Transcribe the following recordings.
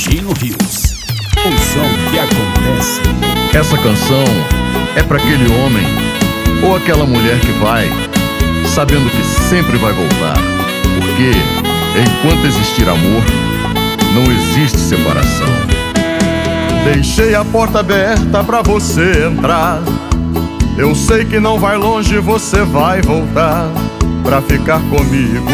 Gino Rios, o som que acontece. Essa canção é pra aquele homem ou aquela mulher que vai, sabendo que sempre vai voltar. Porque enquanto existir amor, não existe separação. Deixei a porta aberta pra você entrar. Eu sei que não vai longe, você vai voltar pra ficar comigo.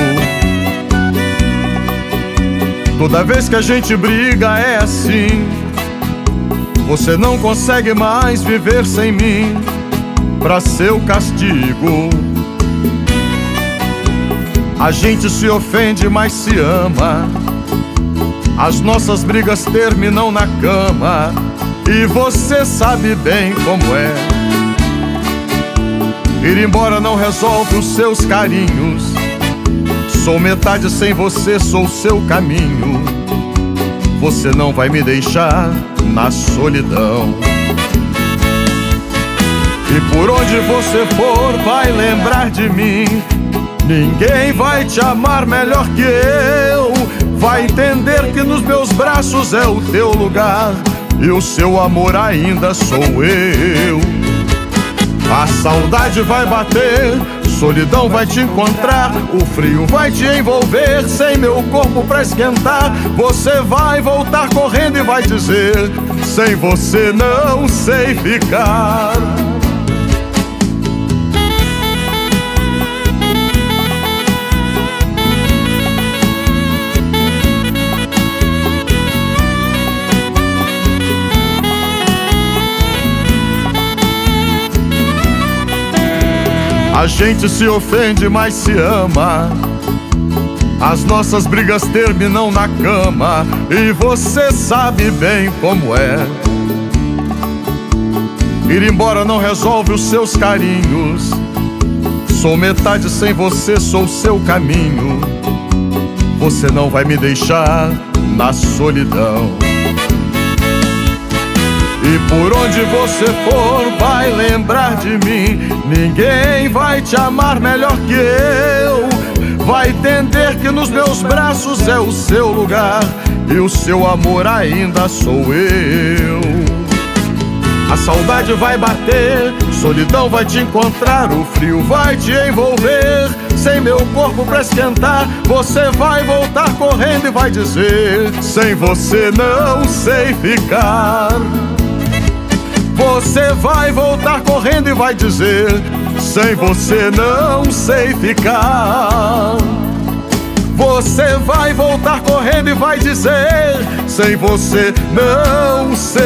Toda vez que a gente briga é assim. Você não consegue mais viver sem mim, pra seu castigo. A gente se ofende, mas se ama. As nossas brigas terminam na cama, e você sabe bem como é. Ir embora não resolve os seus carinhos. Sou metade sem você, sou seu caminho. Você não vai me deixar na solidão. E por onde você for vai lembrar de mim. Ninguém vai te amar melhor que eu. Vai entender que nos meus braços é o teu lugar, e o seu amor ainda sou eu. A saudade vai bater, solidão vai te encontrar, o frio vai te envolver, sem meu corpo pra esquentar. Você vai voltar correndo e vai dizer: sem você não sei ficar. A gente se ofende, mas se ama. As nossas brigas terminam na cama, e você sabe bem como é. Ir embora não resolve os seus carinhos. Sou metade sem você, sou seu caminho. Você não vai me deixar na solidão. E por onde você for vai lembrar de mim. Ninguém vai te amar melhor que eu. Vai entender que nos meus braços é o seu lugar, e o seu amor ainda sou eu. A saudade vai bater, solidão vai te encontrar, o frio vai te envolver, sem meu corpo pra esquentar. Você vai voltar correndo e vai dizer: sem você não sei ficar. Você vai voltar correndo e vai dizer: sem você não sei ficar. Você vai voltar correndo e vai dizer: sem você não sei